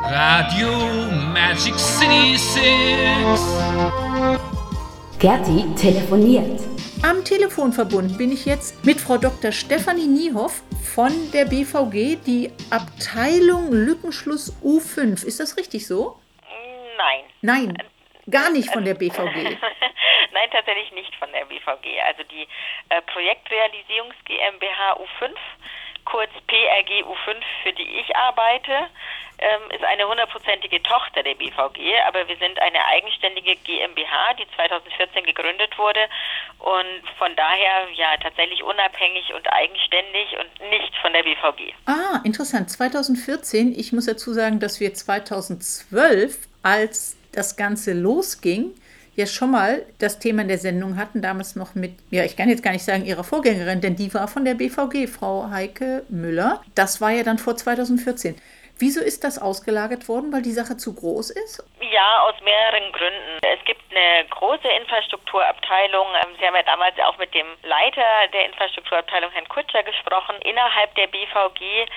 Radio Magic City 6. Gerti telefoniert. Am Telefon verbunden bin ich jetzt mit Frau Dr. Stefanie Niehoff von der BVG, die Abteilung Lückenschluss U5. Ist das richtig so? Nein. Nein, gar nicht von der BVG. Nein, tatsächlich nicht von der BVG. Also die Projektrealisierungs GmbH U5, kurz PRG U5, für die ich arbeite, ist eine 100%ige Tochter der BVG, aber wir sind eine eigenständige GmbH, die 2014 gegründet wurde und von daher ja tatsächlich unabhängig und eigenständig und nicht von der BVG. Ah, interessant. 2014, ich muss dazu sagen, dass wir 2012, als das Ganze losging, ja schon mal das Thema in der Sendung hatten, damals noch mit, ja, ich kann jetzt gar nicht sagen ihrer Vorgängerin, denn die war von der BVG, Frau Heike Müller. Das war ja dann vor 2014. Wieso ist das ausgelagert worden? Weil die Sache zu groß ist? Ja, aus mehreren Gründen. Es gibt eine große Infrastrukturabteilung. Sie haben ja damals auch mit dem Leiter der Infrastrukturabteilung, Herrn Kutscher, gesprochen, innerhalb der BVG.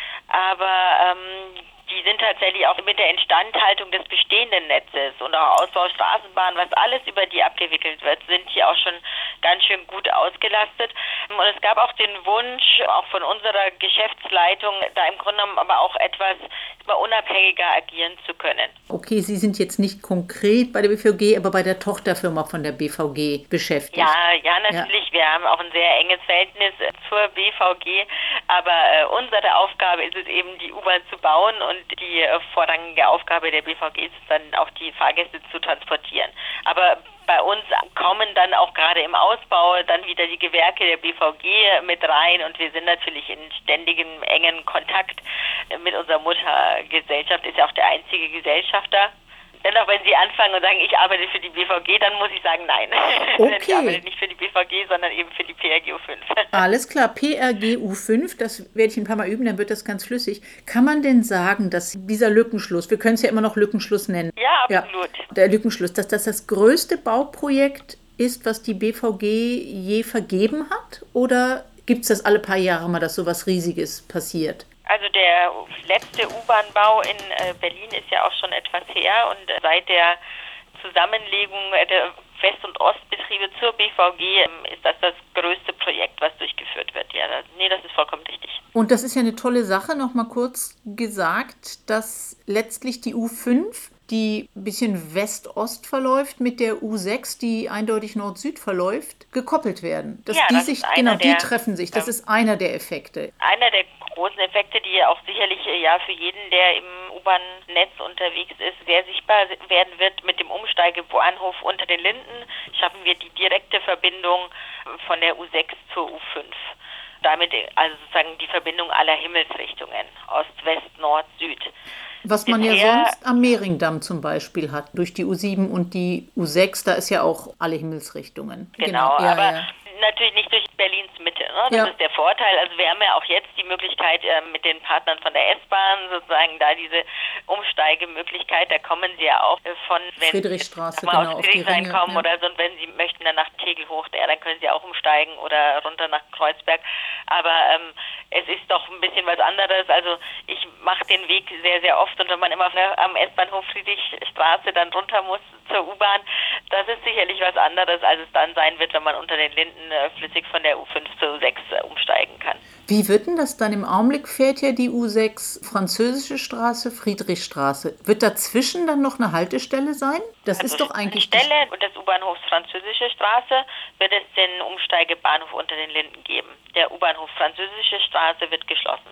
Aber die sind tatsächlich auch mit der Instandhaltung des bestehenden Netzes und auch Ausbau Straßenbahn, was alles über die abgewickelt wird, sind hier auch schon ganz schön gut ausgelastet. Und es gab auch den Wunsch, auch von unserer Geschäftsleitung, da im Grunde genommen aber auch etwas unabhängiger agieren zu können. Okay, Sie sind jetzt nicht konkret bei der BVG, aber bei der Tochterfirma von der BVG beschäftigt. Ja, natürlich. Ja. Wir haben auch ein sehr enges Verhältnis zur BVG, aber unsere Aufgabe ist es eben, die U-Bahn zu bauen und die vorrangige Aufgabe der BVG ist es dann auch, die Fahrgäste zu transportieren. Aber bei uns kommen dann auch gerade im Ausbau dann wieder die Gewerke der BVG mit rein und wir sind natürlich in ständigem, engen Kontakt mit unserer Muttergesellschaft, ist ja auch der einzige Gesellschafter. Dennoch, wenn Sie anfangen und sagen, ich arbeite für die BVG, dann muss ich sagen, nein. Okay. Ich arbeite nicht für die BVG, sondern eben für die PRG U5. Alles klar, PRG U5, das werde ich ein paar Mal üben, dann wird das ganz flüssig. Kann man denn sagen, dass dieser Lückenschluss, wir können es ja immer noch Lückenschluss nennen. Ja, absolut. Ja, der Lückenschluss, dass das größte Bauprojekt ist, was die BVG je vergeben hat? Oder gibt es das alle paar Jahre mal, dass sowas Riesiges passiert? Also der letzte U-Bahn-Bau in Berlin ist ja auch schon etwas her und seit der Zusammenlegung der West- und Ostbetriebe zur BVG ist das größte Projekt, was durchgeführt wird. Ja, das ist vollkommen richtig. Und das ist ja eine tolle Sache, nochmal kurz gesagt, dass letztlich die U5, die ein bisschen West-Ost verläuft, mit der U6, die eindeutig Nord-Süd verläuft, gekoppelt werden. Dass ja, die das sich, ist einer die treffen sich. Das ist einer der Effekte. Einer der großen Effekte, die auch sicherlich für jeden, der im U-Bahn-Netz unterwegs ist, sehr sichtbar werden wird. Mit dem Umsteigebahnhof unter den Linden schaffen wir die direkte Verbindung von der U6 zur U5. Damit also sozusagen die Verbindung aller Himmelsrichtungen, Ost, West, Nord, Süd. Was man ja sonst am Mehringdamm zum Beispiel hat, durch die U7 und die U6, da ist ja auch alle Himmelsrichtungen. Genau, aber natürlich nicht durch Berlins Mitte. Ne? Das ist der Vorteil. Also wir haben ja auch jetzt die Möglichkeit mit den Partnern von der S-Bahn sozusagen da diese Umsteigemöglichkeit, da kommen sie ja auch von, wenn Friedrichstraße, genau, aus Friedrichshain kommen oder so, und wenn sie möchten dann nach Tegel hoch, dann können sie auch umsteigen oder runter nach Kreuzberg. Aber es ist doch ein bisschen was anderes. Also ich mache den Weg sehr, sehr oft und wenn man immer am S-Bahnhof Friedrichstraße dann runter muss zur U-Bahn, das ist sicherlich was anderes, als es dann sein wird, wenn man unter den Linden flüssig von der U5 zur U6 umsteigen kann. Wie wird denn das dann? Im Augenblick fährt ja die U6 Französische Straße, Friedrichstraße. Wird dazwischen dann noch eine Haltestelle sein? Das ist doch eigentlich die Stelle des U-Bahnhofs Französische Straße wird es den Umsteigebahnhof unter den Linden geben. Der U-Bahnhof Französische Straße wird geschlossen.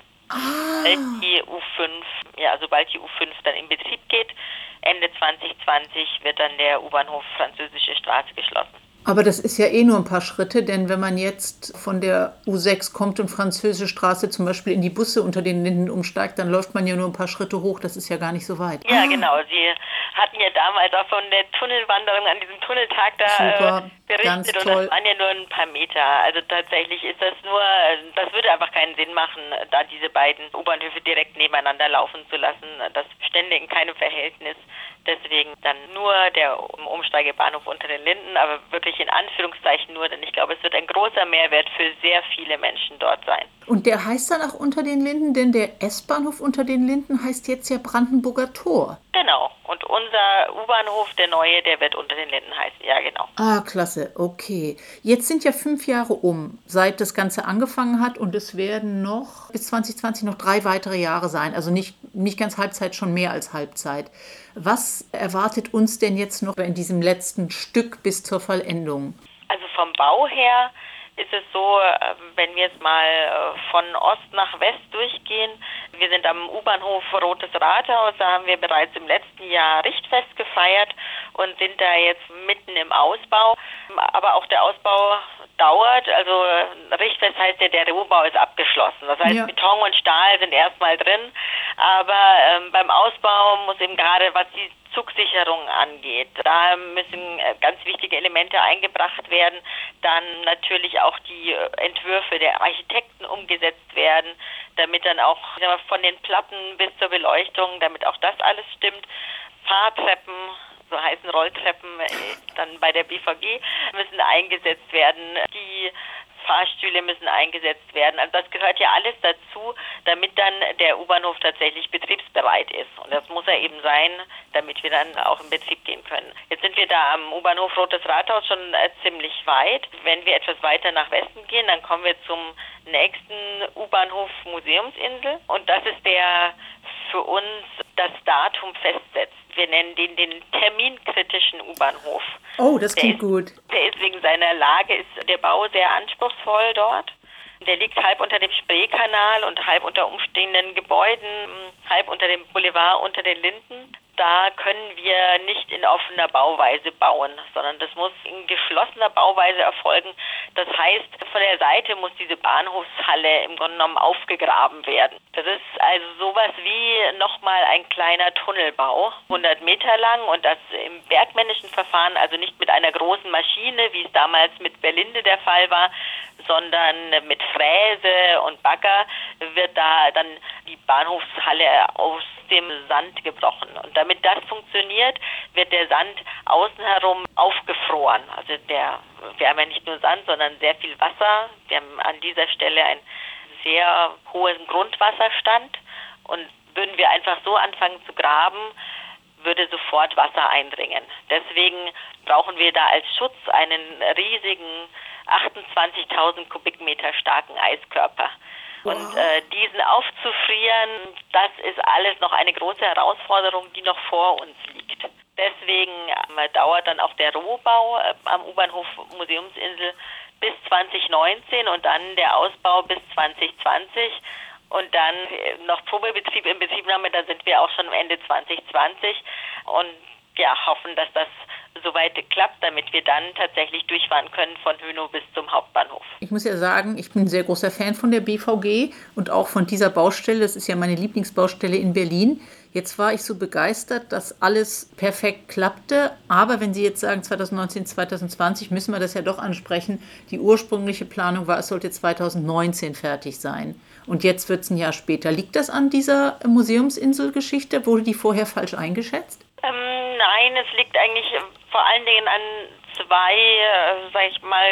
Sobald die U5 dann in Betrieb geht, Ende 2020 wird dann der U-Bahnhof Französische Straße geschlossen. Aber das ist ja nur ein paar Schritte, denn wenn man jetzt von der U6 kommt und Französische Straße zum Beispiel in die Busse unter den Linden umsteigt, dann läuft man ja nur ein paar Schritte hoch, das ist ja gar nicht so weit. Ja, genau. Sie hatten ja damals auch von der Tunnelwanderung an diesem Tunneltag da berichtet und das waren ja nur ein paar Meter. Also tatsächlich ist das würde einfach keinen Sinn machen, da diese beiden U-Bahnhöfe direkt nebeneinander laufen zu lassen. Das stände in keinem Verhältnis. Deswegen dann nur der Umsteigebahnhof unter den Linden, aber wirklich ich in Anführungszeichen nur, denn ich glaube, es wird ein großer Mehrwert für sehr viele Menschen dort sein. Und der heißt dann auch Unter den Linden, denn der S-Bahnhof Unter den Linden heißt jetzt ja Brandenburger Tor. Genau. Und unser U-Bahnhof, der neue, der wird Unter den Linden heißen. Ja, genau. Ah, klasse, okay. Jetzt sind ja 5 Jahre seit das Ganze angefangen hat und es werden noch bis 2020 noch 3 weitere Jahre sein. Also nicht ganz Halbzeit, schon mehr als Halbzeit. Was erwartet uns denn jetzt noch in diesem letzten Stück bis zur Vollendung? Also vom Bau her ist es so, wenn wir jetzt mal von Ost nach West durchgehen, wir sind am U-Bahnhof Rotes Rathaus, da haben wir bereits im letzten Jahr Richtfest gefeiert und sind da jetzt mitten im Ausbau. Aber auch der Ausbau dauert, also Richtfest heißt ja, der Rohbau ist abgeschlossen. Das heißt, ja, Beton und Stahl sind erstmal drin, aber beim Ausbau muss eben gerade, was die Zugsicherung angeht, da müssen ganz wichtige Elemente eingebracht werden, dann natürlich auch die Entwürfe der Architekten umgesetzt werden, damit dann auch von den Platten bis zur Beleuchtung, damit auch das alles stimmt. Fahrtreppen, so heißen Rolltreppen dann bei der BVG, müssen eingesetzt werden. Die Fahrstühle müssen eingesetzt werden. Also das gehört ja alles dazu, damit dann der U-Bahnhof tatsächlich betriebsbereit ist. Und das muss er eben sein, damit wir dann auch in Betrieb gehen können. Jetzt sind wir da am U-Bahnhof Rotes Rathaus schon ziemlich weit. Wenn wir etwas weiter nach Westen gehen, dann kommen wir zum nächsten U-Bahnhof Museumsinsel. Und das ist der für uns das Datum festsetzt. Wir nennen den terminkritischen U-Bahnhof. Oh, das klingt gut. Der ist wegen seiner Lage, ist der Bau sehr anspruchsvoll dort. Der liegt halb unter dem Spreekanal und halb unter umstehenden Gebäuden, halb unter dem Boulevard unter den Linden. Da können wir nicht in offener Bauweise bauen, sondern das muss in geschlossener Bauweise erfolgen. Das heißt, von der Seite muss diese Bahnhofshalle im Grunde genommen aufgegraben werden. Das ist also sowas wie nochmal ein kleiner Tunnelbau, 100 Meter lang, und das im bergmännischen Verfahren, also nicht mit einer großen Maschine, wie es damals mit Berlinde der Fall war, sondern mit Fräse und Bagger wird da dann die Bahnhofshalle aus dem Sand gebrochen. Und damit das funktioniert, wird der Sand außen herum aufgefroren. Also wir haben ja nicht nur Sand, sondern sehr viel Wasser. Wir haben an dieser Stelle einen sehr hohen Grundwasserstand. Und würden wir einfach so anfangen zu graben, würde sofort Wasser eindringen. Deswegen brauchen wir da als Schutz einen riesigen 28.000 Kubikmeter starken Eiskörper. Und diesen aufzufrieren, das ist alles noch eine große Herausforderung, die noch vor uns liegt. Deswegen dauert dann auch der Rohbau am U-Bahnhof Museumsinsel bis 2019 und dann der Ausbau bis 2020 und dann noch Probebetrieb, Inbetriebnahme, da sind wir auch schon am Ende 2020 und ja, hoffen, dass das soweit klappt, damit wir dann tatsächlich durchfahren können von Hönow bis zum Hauptbahnhof. Ich muss ja sagen, ich bin ein sehr großer Fan von der BVG und auch von dieser Baustelle. Das ist ja meine Lieblingsbaustelle in Berlin. Jetzt war ich so begeistert, dass alles perfekt klappte. Aber wenn Sie jetzt sagen 2019, 2020, müssen wir das ja doch ansprechen. Die ursprüngliche Planung war, es sollte 2019 fertig sein. Und jetzt wird es ein Jahr später. Liegt das an dieser Museumsinselgeschichte? Wurde die vorher falsch eingeschätzt? Nein, es liegt eigentlich vor allen Dingen an zwei, sag ich mal,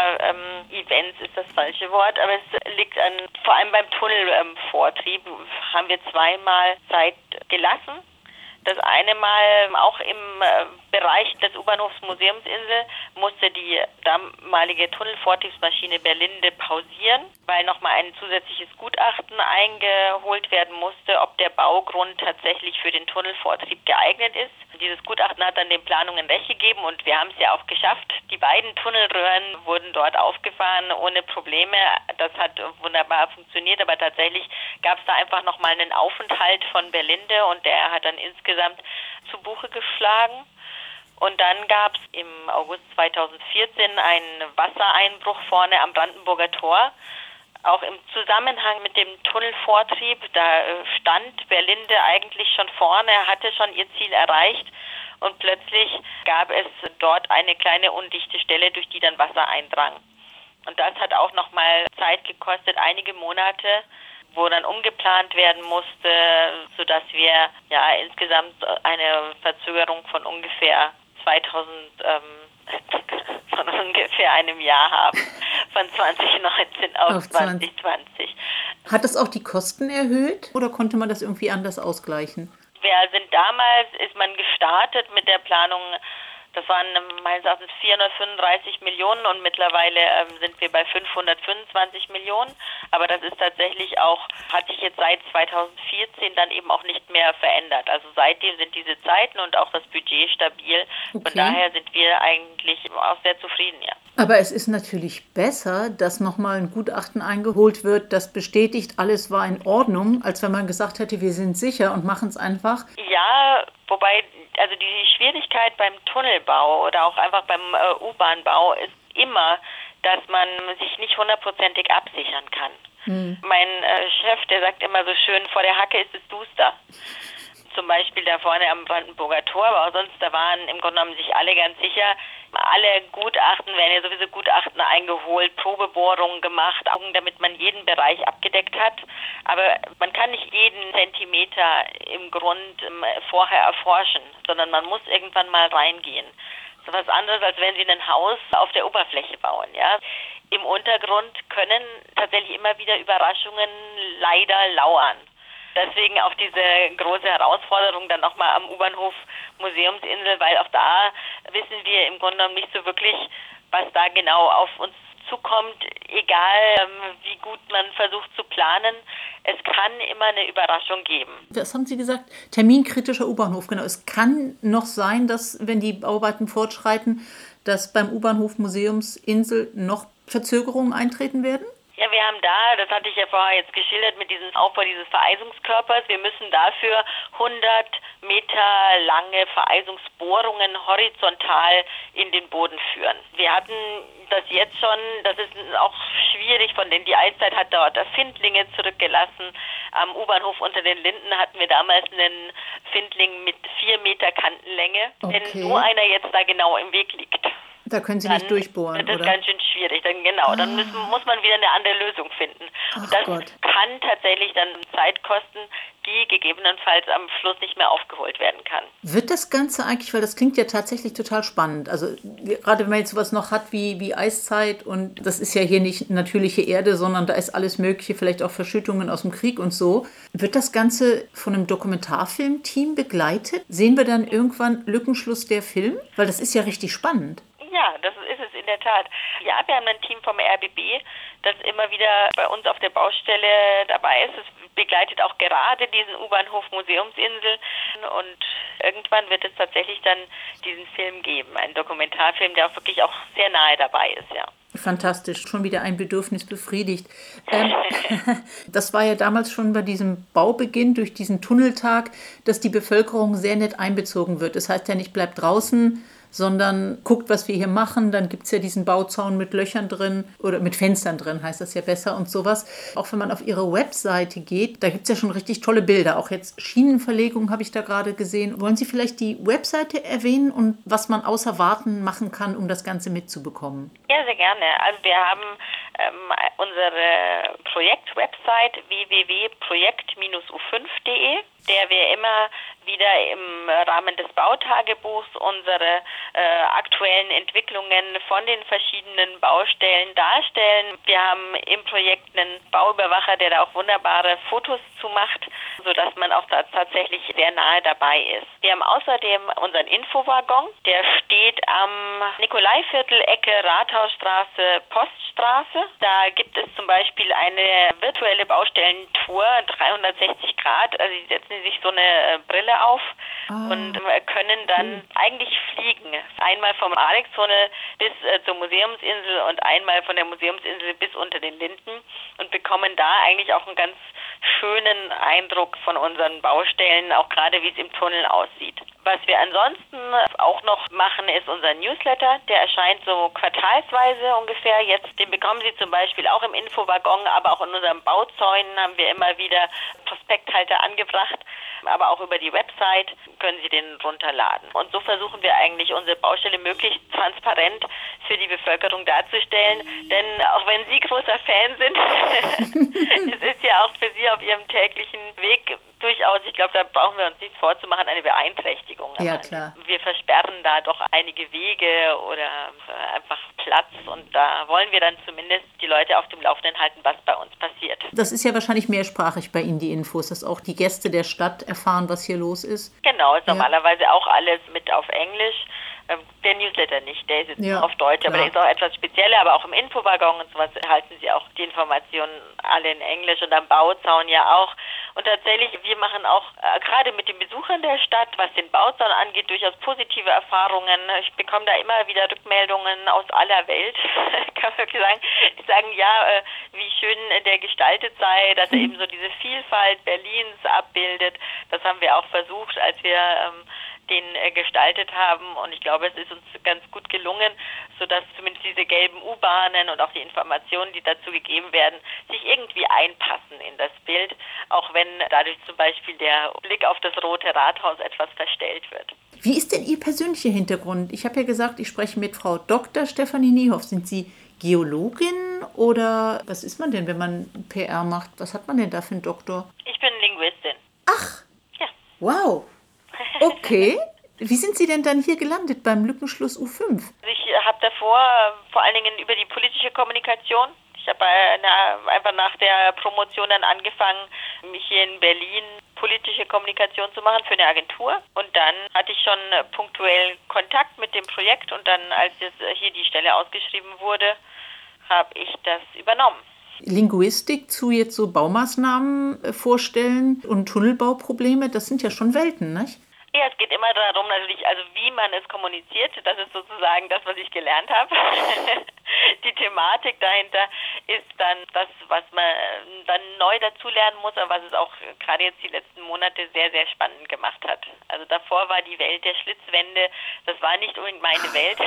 Events ist das falsche Wort, aber es liegt vor allem beim Tunnelvortrieb, haben wir zweimal Zeit gelassen. Das eine Mal auch im Bereich des U-Bahnhofs Museumsinsel musste die damalige Tunnelvortriebsmaschine Berlinde pausieren, weil nochmal ein zusätzliches Gutachten eingeholt werden musste, ob der Baugrund tatsächlich für den Tunnelvortrieb geeignet ist. Dieses Gutachten hat dann den Planungen Recht gegeben und wir haben es ja auch geschafft. Die beiden Tunnelröhren wurden dort aufgefahren ohne Probleme. Das hat wunderbar funktioniert, aber tatsächlich gab es da einfach nochmal einen Aufenthalt von Berlinde und der hat dann insgesamt zu Buche geschlagen. Und dann gab es im August 2014 einen Wassereinbruch vorne am Brandenburger Tor. Auch im Zusammenhang mit dem Tunnelvortrieb, da stand Berlinde eigentlich schon vorne, hatte schon ihr Ziel erreicht und plötzlich gab es dort eine kleine undichte Stelle, durch die dann Wasser eindrang. Und das hat auch nochmal Zeit gekostet, einige Monate, wo dann umgeplant werden musste, sodass wir ja insgesamt eine Verzögerung von ungefähr von ungefähr einem Jahr haben, von 2019 auf 2020. Hat das auch die Kosten erhöht oder konnte man das irgendwie anders ausgleichen? Ist man gestartet mit der Planung, das waren meines Erachtens 435 Millionen und mittlerweile sind wir bei 525 Millionen. Aber das ist tatsächlich auch, hat sich jetzt seit 2014 dann eben auch nicht mehr verändert. Also seitdem sind diese Zeiten und auch das Budget stabil. Okay. Von daher sind wir eigentlich auch sehr zufrieden, ja. Aber es ist natürlich besser, dass nochmal ein Gutachten eingeholt wird, das bestätigt, alles war in Ordnung, als wenn man gesagt hätte, wir sind sicher und machen es einfach. Ja, wobei, also die Schwierigkeit beim Tunnelbau oder auch einfach beim U-Bahn-Bau ist immer, dass man sich nicht hundertprozentig absichern kann. Mein Chef, der sagt immer so schön, vor der Hacke ist es duster. Zum Beispiel da vorne am Brandenburger Tor, aber auch sonst, da waren im Grunde genommen sich alle ganz sicher. Alle Gutachten werden ja sowieso Gutachten eingeholt, Probebohrungen gemacht, damit man jeden Bereich abgedeckt hat. Aber man kann nicht jeden Zentimeter im Grund vorher erforschen, sondern man muss irgendwann mal reingehen. Das ist was anderes, als wenn Sie ein Haus auf der Oberfläche bauen, ja. Im Untergrund können tatsächlich immer wieder Überraschungen leider lauern. Deswegen auch diese große Herausforderung dann nochmal am U-Bahnhof Museumsinsel, weil auch da wissen wir im Grunde genommen nicht so wirklich, was da genau auf uns zukommt, egal wie gut man versucht zu planen. Es kann immer eine Überraschung geben. Was haben Sie gesagt? Terminkritischer U-Bahnhof, genau. Es kann noch sein, dass, wenn die Bauarbeiten fortschreiten, dass beim U-Bahnhof Museumsinsel noch Verzögerungen eintreten werden? Ja, wir haben da, das hatte ich ja vorher jetzt geschildert, mit diesem Aufbau dieses Vereisungskörpers, wir müssen dafür 100 Meter lange Vereisungsbohrungen horizontal in den Boden führen. Wir hatten das jetzt schon, das ist auch schwierig, von denen die Eiszeit hat dort Findlinge zurückgelassen. Am U-Bahnhof unter den Linden hatten wir damals einen Findling mit 4 Meter Kantenlänge. Okay. Wenn so einer jetzt da genau im Weg liegt, da können Sie nicht durchbohren, oder? Das ist oder? ganz schön schwierig. Dann muss man wieder eine andere Lösung finden. Und das kann tatsächlich dann Zeit kosten, die gegebenenfalls am Schluss nicht mehr aufgeholt werden kann. Wird das Ganze eigentlich, weil das klingt ja tatsächlich total spannend, also gerade wenn man jetzt sowas noch hat wie Eiszeit und das ist ja hier nicht natürliche Erde, sondern da ist alles Mögliche, vielleicht auch Verschüttungen aus dem Krieg und so. Wird das Ganze von einem Dokumentarfilmteam begleitet? Sehen wir dann irgendwann Lückenschluss der Film? Weil das ist ja richtig spannend. Ja, das ist es in der Tat. Ja, wir haben ein Team vom RBB, das immer wieder bei uns auf der Baustelle dabei ist. Es begleitet auch gerade diesen U-Bahnhof Museumsinsel und irgendwann wird es tatsächlich dann diesen Film geben, einen Dokumentarfilm, der auch wirklich auch sehr nahe dabei ist, ja. Fantastisch, schon wieder ein Bedürfnis befriedigt. Das war ja damals schon bei diesem Baubeginn durch diesen Tunneltag, dass die Bevölkerung sehr nett einbezogen wird. Das heißt ja nicht, bleibt draußen, sondern guckt, was wir hier machen. Dann gibt es ja diesen Bauzaun mit Löchern drin oder mit Fenstern drin, heißt das ja besser und sowas. Auch wenn man auf ihre Webseite geht, da gibt es ja schon richtig tolle Bilder. Auch jetzt Schienenverlegung habe ich da gerade gesehen. Wollen Sie vielleicht die Webseite erwähnen und was man außer Warten machen kann, um das Ganze mitzubekommen? Ja, sehr gerne. Also wir haben unsere Projektwebsite www.projekt-u5.de, der wir immer wieder im Rahmen des Bautagebuchs unsere aktuellen Entwicklungen von den verschiedenen Baustellen darstellen. Wir haben im Projekt einen Bauüberwacher, der da auch wunderbare Fotos zu macht, sodass man auch da tatsächlich sehr nahe dabei ist. Wir haben außerdem unseren Infowaggon, der steht am Nikolaiviertel, Ecke Rathausstraße, Poststraße. Da gibt es zum Beispiel eine virtuelle Baustellentour, 360 Grad, also sie setzen sich so eine Brille auf und können dann eigentlich fliegen. Einmal vom Alex-Tunnel bis zur Museumsinsel und einmal von der Museumsinsel bis unter den Linden und bekommen da eigentlich auch einen ganz schönen Eindruck von unseren Baustellen, auch gerade wie es im Tunnel aussieht. Was wir ansonsten auch noch machen, ist unser Newsletter. Der erscheint so quartalsweise ungefähr. Jetzt, den bekommen Sie zum Beispiel auch im Infowaggon, aber auch in unseren Bauzäunen haben wir immer wieder Prospekthalter angebracht. Aber auch über die Website können Sie den runterladen. Und so versuchen wir eigentlich, unsere Baustelle möglichst transparent für die Bevölkerung darzustellen. Denn auch wenn Sie großer Fan sind, es ist ja auch für Sie auf Ihrem täglichen Weg durchaus, ich glaube, da brauchen wir uns nichts vorzumachen, eine Beeinträchtigung. Ja, klar. Wir versperren da doch einige Wege oder einfach Platz und da wollen wir dann zumindest die Leute auf dem Laufenden halten, was bei uns passiert. Das ist ja wahrscheinlich mehrsprachig bei Ihnen, die Infos, dass auch die Gäste der Stadt erfahren, was hier los ist. Genau, ist normalerweise auch alles mit auf Englisch. Der Newsletter nicht, der ist jetzt nur auf Deutsch, klar. aber der ist auch etwas spezieller, aber auch im Infowaggon und sowas erhalten Sie auch die Informationen alle in Englisch und am Bauzaun ja auch. Und tatsächlich, wir machen auch gerade mit den Besuchern der Stadt, was den Bauzaun angeht, durchaus positive Erfahrungen. Ich bekomme da immer wieder Rückmeldungen aus aller Welt, kann man wirklich sagen. Die sagen, ja, wie schön der gestaltet sei, dass er eben so diese Vielfalt Berlins abbildet. Das haben wir auch versucht, als wir den gestaltet haben und ich glaube, es ist uns ganz gut gelungen, sodass zumindest diese gelben U-Bahnen und auch die Informationen, die dazu gegeben werden, sich irgendwie einpassen in das Bild, auch wenn dadurch zum Beispiel der Blick auf das Rote Rathaus etwas verstellt wird. Wie ist denn Ihr persönlicher Hintergrund? Ich habe ja gesagt, ich spreche mit Frau Dr. Stefanie Niehoff. Sind Sie Geologin oder was ist man denn, wenn man PR macht? Was hat man denn da für einen Doktor? Ich bin Linguistin. Ach, ja. Wow. Okay. Wie sind Sie denn dann hier gelandet beim Lückenschluss U5? Ich habe davor vor allen Dingen über die politische Kommunikation. Ich habe einfach nach der Promotion dann angefangen, mich hier in Berlin politische Kommunikation zu machen für eine Agentur. Und dann hatte ich schon punktuell Kontakt mit dem Projekt und dann, als hier die Stelle ausgeschrieben wurde, habe ich das übernommen. Linguistik zu jetzt so Baumaßnahmen vorstellen und Tunnelbauprobleme, das sind ja schon Welten, nicht? Ja, es geht immer darum, natürlich, also wie man es kommuniziert. Das ist sozusagen das, was ich gelernt habe. Die Thematik dahinter ist dann das, was man dann neu dazulernen muss, aber was es auch gerade jetzt die letzten Monate sehr, sehr spannend gemacht hat. Also davor war die Welt der Schlitzwände, das war nicht unbedingt meine Welt,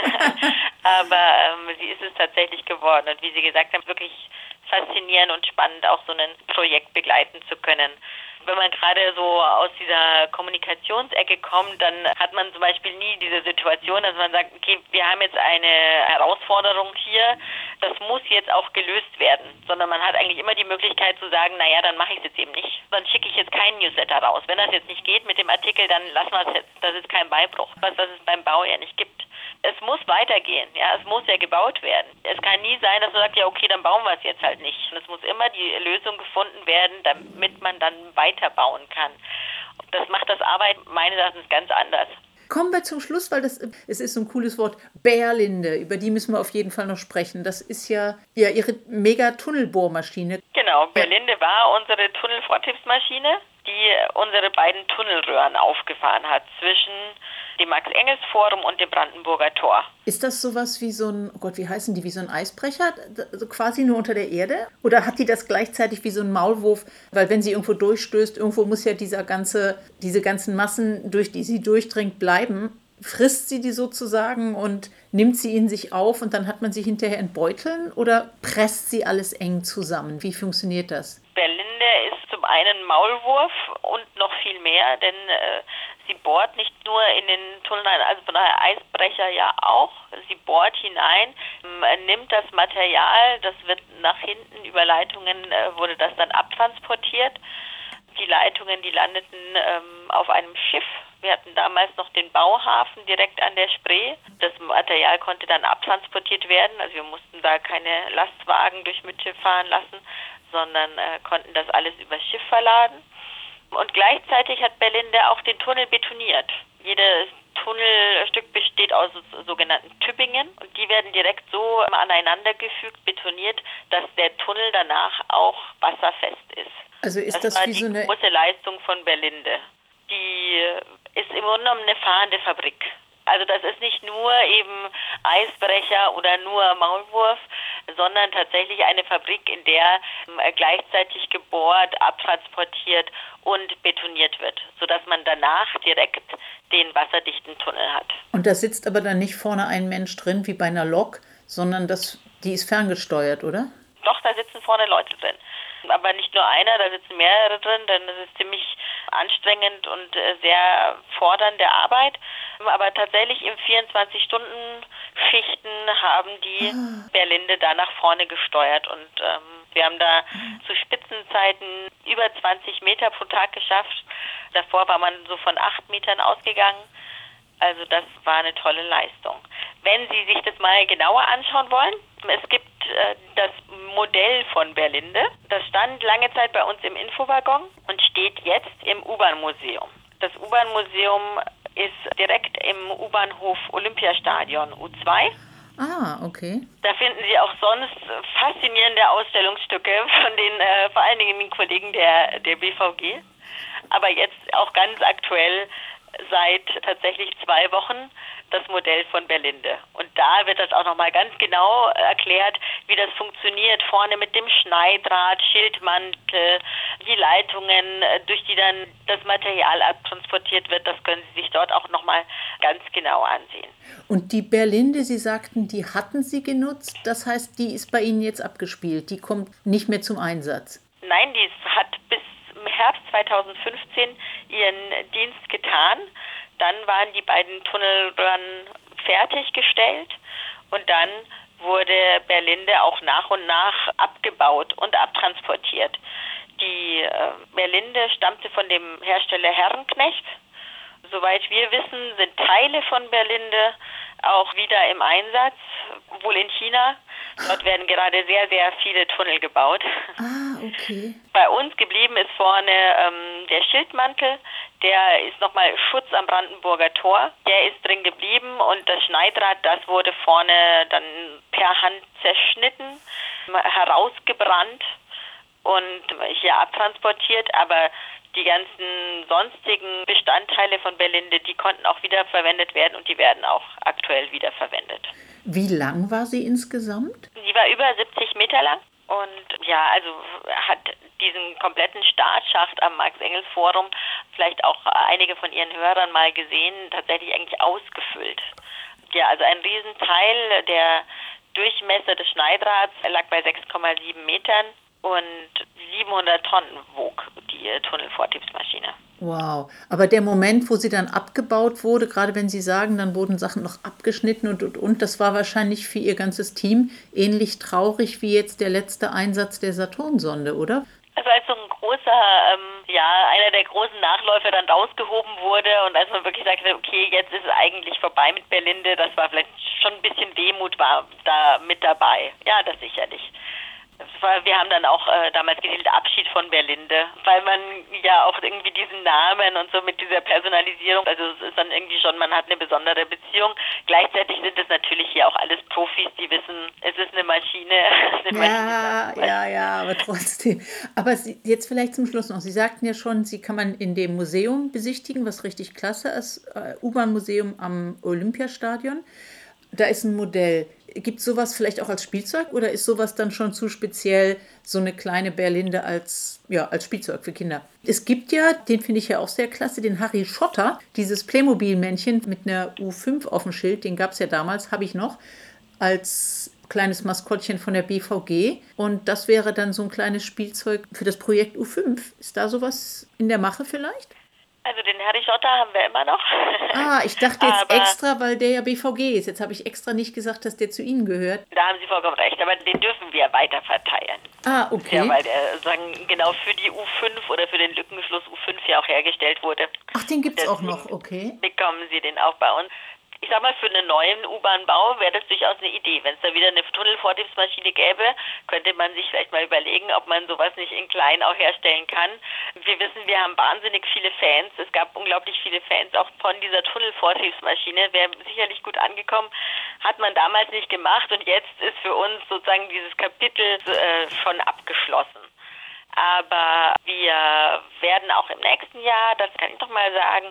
aber sie ist es tatsächlich geworden. Und wie Sie gesagt haben, wirklich faszinierend und spannend, auch so ein Projekt begleiten zu können. Wenn man gerade so aus dieser Kommunikationsecke kommt, dann hat man zum Beispiel nie diese Situation, dass man sagt, okay, wir haben jetzt eine Herausforderung hier, das muss jetzt auch gelöst werden, sondern man hat eigentlich immer die Möglichkeit zu sagen, naja, dann mache ich es jetzt eben nicht. Dann schicke ich jetzt keinen Newsletter raus. Wenn das jetzt nicht geht mit dem Artikel, dann lassen wir es jetzt. Das ist kein Beibruch, was es beim Bau ja nicht gibt. Es muss weitergehen, ja, es muss ja gebaut werden. Es kann nie sein, dass man sagt, ja okay, dann bauen wir es jetzt halt nicht. Und es muss immer die Lösung gefunden werden, damit man dann weiterbauen kann. Das macht das Arbeit meines Erachtens ganz anders. Kommen wir zum Schluss, weil es ist so ein cooles Wort, Berlinde, über die müssen wir auf jeden Fall noch sprechen. Das ist ja Ihre Mega-Tunnelbohrmaschine. Genau, Berlinde war unsere Tunnelvortriebsmaschine, die unsere beiden Tunnelröhren aufgefahren hat zwischen dem Max-Engels-Forum und dem Brandenburger Tor. Ist das sowas wie so ein, oh Gott, wie heißen die, wie so ein Eisbrecher, also quasi nur unter der Erde? Oder hat die das gleichzeitig wie so ein Maulwurf? Weil wenn sie irgendwo durchstößt, irgendwo muss ja diese ganzen Massen, durch die sie durchdringt, bleiben. Frisst sie die sozusagen und nimmt sie in sich auf und dann hat man sie hinterher in Beuteln oder presst sie alles eng zusammen? Wie funktioniert das? Berlinde ist zum einen Maulwurf und noch viel mehr, denn sie bohrt nicht nur in den Tunnel, also von daher Eisbrecher ja auch. Sie bohrt hinein, nimmt das Material, das wird nach hinten über Leitungen, wurde das dann abtransportiert. Die Leitungen, die landeten auf einem Schiff. Wir hatten damals noch den Bauhafen direkt an der Spree. Das Material konnte dann abtransportiert werden. Also wir mussten da keine Lastwagen durch Mitschiff fahren lassen, sondern konnten das alles über Schiff verladen. Und gleichzeitig hat Berlinde auch den Tunnel betoniert. Jedes Tunnelstück besteht aus sogenannten Tübingen und die werden direkt so aneinandergefügt, betoniert, dass der Tunnel danach auch wasserfest ist. Also ist das wie so eine große Leistung von Berlinde. Die ist im Grunde genommen eine fahrende Fabrik. Also das ist nicht nur eben Eisbrecher oder nur Maulwurf, sondern tatsächlich eine Fabrik, in der gleichzeitig gebohrt, abtransportiert und betoniert wird, sodass man danach direkt den wasserdichten Tunnel hat. Und da sitzt aber dann nicht vorne ein Mensch drin wie bei einer Lok, sondern die ist ferngesteuert, oder? Doch, da sitzen vorne Leute drin. Aber nicht nur einer, da sitzen mehrere drin, denn es ist ziemlich anstrengend und sehr fordernde Arbeit. Aber tatsächlich im 24-Stunden-Schichten haben die Berlinde da nach vorne gesteuert und Wir haben da zu Spitzenzeiten über 20 Meter pro Tag geschafft. Davor war man so von 8 Metern ausgegangen. Also das war eine tolle Leistung. Wenn Sie sich das mal genauer anschauen wollen, es gibt das Modell von Berlinde. Das stand lange Zeit bei uns im Infowaggon und steht jetzt im U-Bahn-Museum. Das U-Bahn-Museum ist direkt im U-Bahnhof Olympiastadion U2. Ah, okay. Da finden Sie auch sonst faszinierende Ausstellungsstücke von den, vor allen Dingen den Kollegen der BVG. Aber jetzt auch ganz aktuell seit tatsächlich 2 Wochen das Modell von Berlinde. Und da wird das auch nochmal ganz genau erklärt, wie das funktioniert. Vorne mit dem Schneidrad, Schildmantel, die Leitungen, durch die dann das Material abtransportiert wird. Das können Sie sich dort auch nochmal ganz genau ansehen. Und die Berlinde, Sie sagten, die hatten Sie genutzt. Das heißt, die ist bei Ihnen jetzt abgespielt. Die kommt nicht mehr zum Einsatz. Nein, die hat bis im Herbst 2015 ihren Dienst getan. Dann waren die beiden Tunnelröhren fertiggestellt und dann wurde Berlinde auch nach und nach abgebaut und abtransportiert. Die Berlinde stammte von dem Hersteller Herrenknecht. Soweit wir wissen, sind Teile von Berlinde auch wieder im Einsatz, wohl in China. Dort werden gerade sehr, sehr viele Tunnel gebaut. Ah, okay. Bei uns geblieben ist vorne der Schildmantel, der ist nochmal Schutz am Brandenburger Tor. Der ist drin geblieben und das Schneidrad, das wurde vorne dann per Hand zerschnitten, herausgebrannt und hier abtransportiert, aber die ganzen sonstigen Bestandteile von Berlinde, die konnten auch wieder verwendet werden und die werden auch aktuell wieder verwendet. Wie lang war sie insgesamt? Sie war über 70 Meter lang und ja, also hat diesen kompletten Startschacht am Marx-Engels-Forum, vielleicht auch einige von Ihren Hörern mal gesehen, tatsächlich eigentlich ausgefüllt. Ja, also ein Riesenteil, der Durchmesser des Schneidrads lag bei 6,7 Metern. Und 700 Tonnen wog die Tunnelvortriebsmaschine. Wow. Aber der Moment, wo sie dann abgebaut wurde, gerade wenn Sie sagen, dann wurden Sachen noch abgeschnitten und, das war wahrscheinlich für Ihr ganzes Team ähnlich traurig wie jetzt der letzte Einsatz der Saturn-Sonde, oder? Also als so ein großer, einer der großen Nachläufer dann rausgehoben wurde und als man wirklich sagte, okay, jetzt ist es eigentlich vorbei mit Berlinde, das war vielleicht schon ein bisschen Wehmut war da mit dabei. Ja, das sicherlich. Wir haben dann auch damals getitelt Abschied von Berlinde, weil man ja auch irgendwie diesen Namen und so mit dieser Personalisierung, also es ist dann irgendwie schon, man hat eine besondere Beziehung. Gleichzeitig sind es natürlich hier auch alles Profis, die wissen, es ist eine Maschine. Ja, aber trotzdem. Aber jetzt vielleicht zum Schluss noch, Sie sagten ja schon, sie kann man in dem Museum besichtigen, was richtig klasse ist, U-Bahn-Museum am Olympiastadion. Da ist ein Modell. Gibt es sowas vielleicht auch als Spielzeug oder ist sowas dann schon zu speziell, so eine kleine Berlinde als Spielzeug für Kinder? Es gibt ja, den finde ich ja auch sehr klasse, den Harry Schotter, dieses Playmobil-Männchen mit einer U5 auf dem Schild, den gab es ja damals, habe ich noch, als kleines Maskottchen von der BVG. Und das wäre dann so ein kleines Spielzeug für das Projekt U5. Ist da sowas in der Mache vielleicht? Also den Harry Schotter haben wir immer noch. Ah, ich dachte jetzt extra, weil der ja BVG ist. Jetzt habe ich extra nicht gesagt, dass der zu Ihnen gehört. Da haben Sie vollkommen recht, aber den dürfen wir weiter verteilen. Ah, okay. Ja, weil der genau für die U5 oder für den Lückenschluss U5 ja auch hergestellt wurde. Ach, den gibt's auch noch, okay. Bekommen Sie den auch bei uns. Ich sag mal, für einen neuen U-Bahn-Bau wäre das durchaus eine Idee. Wenn es da wieder eine Tunnelvortriebsmaschine gäbe, könnte man sich vielleicht mal überlegen, ob man sowas nicht in klein auch herstellen kann. Wir wissen, wir haben wahnsinnig viele Fans. Es gab unglaublich viele Fans auch von dieser Tunnelvortriebsmaschine. Wäre sicherlich gut angekommen. Hat man damals nicht gemacht und jetzt ist für uns sozusagen dieses Kapitel schon abgeschlossen. Aber wir werden auch im nächsten Jahr, das kann ich doch mal sagen,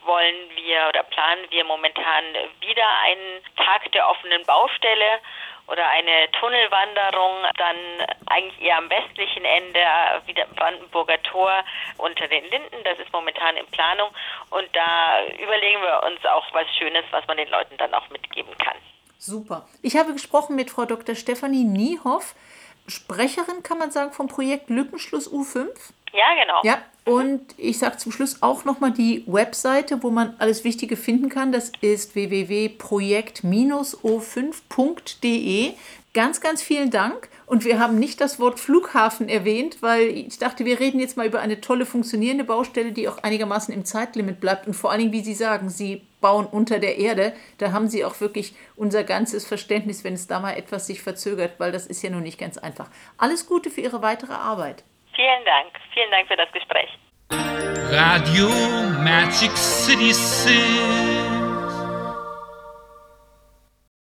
planen wir momentan wieder einen Tag der offenen Baustelle oder eine Tunnelwanderung, dann eigentlich eher am westlichen Ende, wieder Brandenburger Tor unter den Linden. Das ist momentan in Planung und da überlegen wir uns auch was Schönes, was man den Leuten dann auch mitgeben kann. Super. Ich habe gesprochen mit Frau Dr. Stefanie Niehoff, Sprecherin, kann man sagen, vom Projekt Lückenschluss U5. Ja, genau. Ja, und ich sage zum Schluss auch nochmal die Webseite, wo man alles Wichtige finden kann. Das ist www.projekt-o5.de. Ganz, ganz vielen Dank. Und wir haben nicht das Wort Flughafen erwähnt, weil ich dachte, wir reden jetzt mal über eine tolle funktionierende Baustelle, die auch einigermaßen im Zeitlimit bleibt. Und vor allen Dingen, wie Sie sagen, Sie bauen unter der Erde. Da haben Sie auch wirklich unser ganzes Verständnis, wenn es da mal etwas sich verzögert, weil das ist ja nun nicht ganz einfach. Alles Gute für Ihre weitere Arbeit. Vielen Dank. Vielen Dank für das Gespräch. Radio Magic City 6.